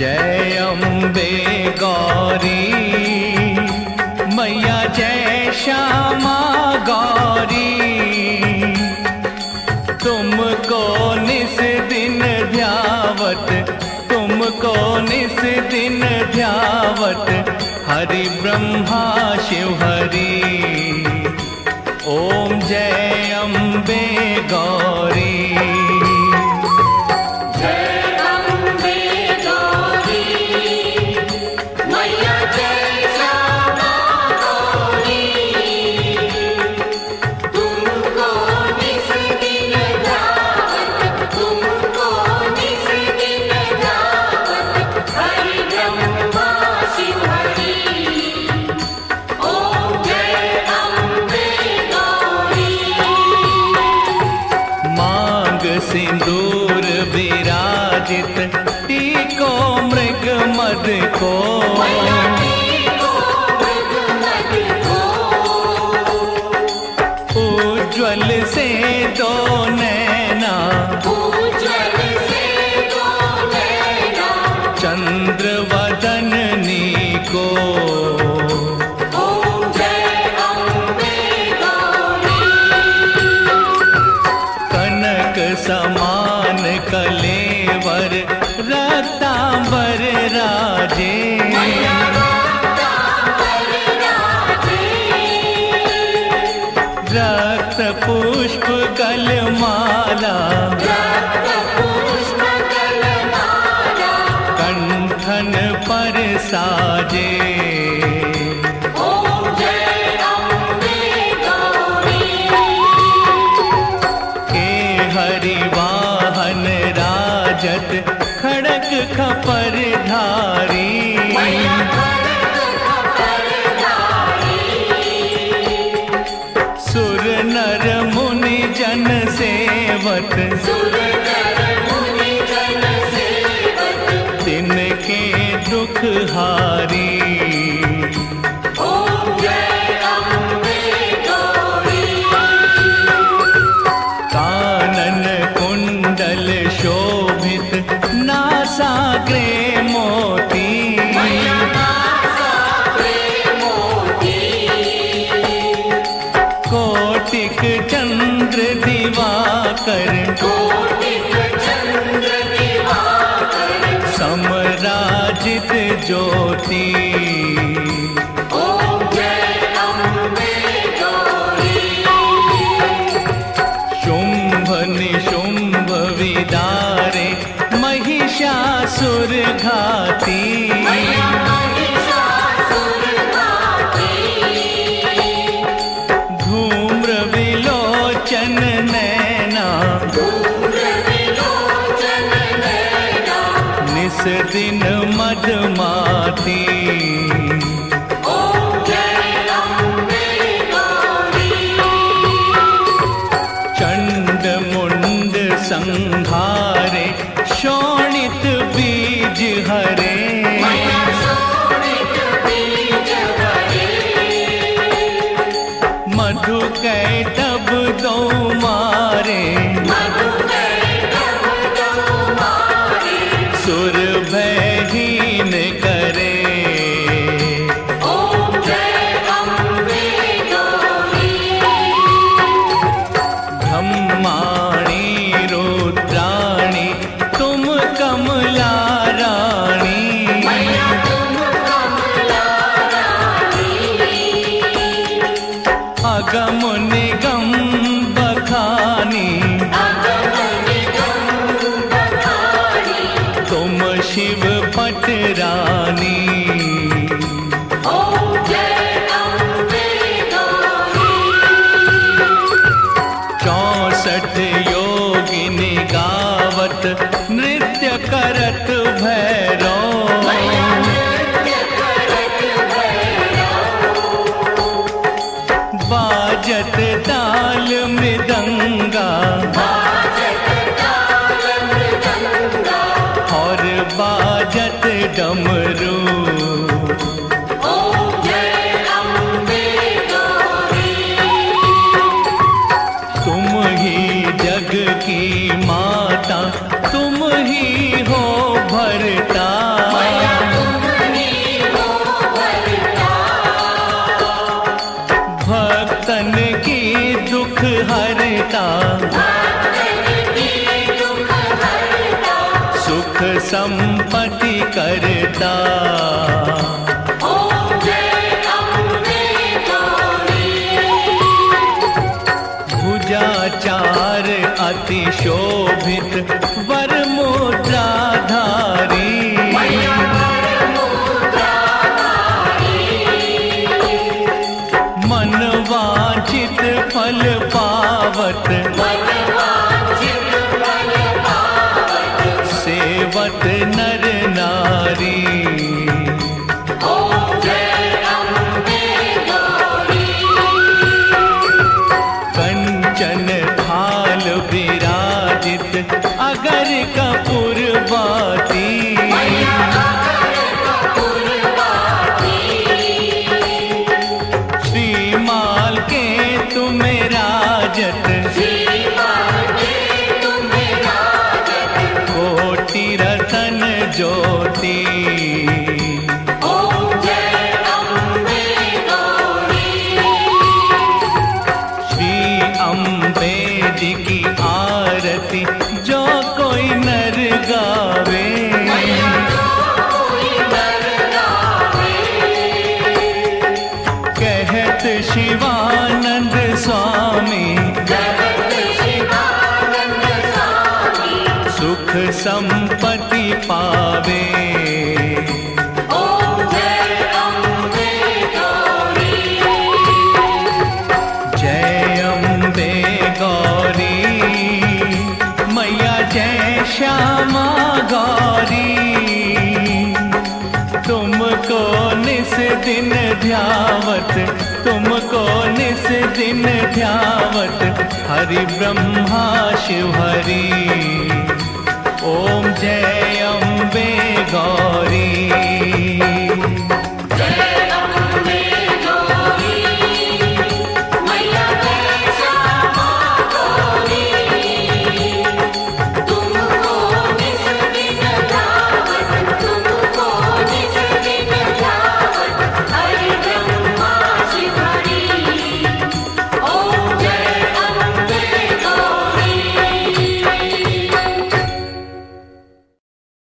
जय अम्बे गौरी मैया, जय श्यामा गौरी। तुमको निस दिन ध्यावत, तुमको निस दिन ध्यावत, हरि ब्रह्मा शिव हरि। ओम जय अम्बे गौरी। सिंदूर विराजित, टीको मृग मद को, उज्ज्वल से दो नैना, चंद्र वदननी को। समान कलेवर रत्तांबर राजे, रक्त पुष्प कलमाला, कंठन पर साजे। हरिवाहन राजत, खड़ग खपर धारी, सुर नर मुनि जन सेवत, तिनके दुख हारी। शोभित नासाग्रे मोती, कोटिक चंद्र दिवाकर, समराजित ज्योति। निशुंभ विदारे, महिषासुर घाती, धूम्र विलोचन नैना, निस दिन मदमाती। संहारे शोणित बीज हरे, मधु कैटभ दो मारे, सुर भयहीन करे। कमला रानी, अगम निगम बखानी, तुम शिव पटरानी। 64 योगिनी गावत, नृत्य करत भैरव, बाजत ताल मृदंगा, और बाजत डमरू। तुम ही जग की माता, तुम ही हो भरता, संपत्ति करता। ओम जय अम्बे गौरी। भुजाचार अति शोभित वर मुद्राधारी। मन वांछित फल पावत, सेवत नर नारी। ओम जय अम्बे गौरी। कंचन थाल विराजित अगर कपूर बाती। श्रीमाल के तुम्हें राजत, कोटि रतन ज्योति। ओम जय अम्बे गौरी। श्री अम्बे जी की आरती जो कोई नर गावे। कहत शिवानंद स्वामी, सुख संपत्ति पावे। ओम जय अम्बे गौरी। जय अम्बे गौरी मैया, जय श्यामा गौरी। तुमको निस दिन ध्यावत, तुमको निस दिन ध्यावत हरि ब्रह्मा शिव हरि। ओम जय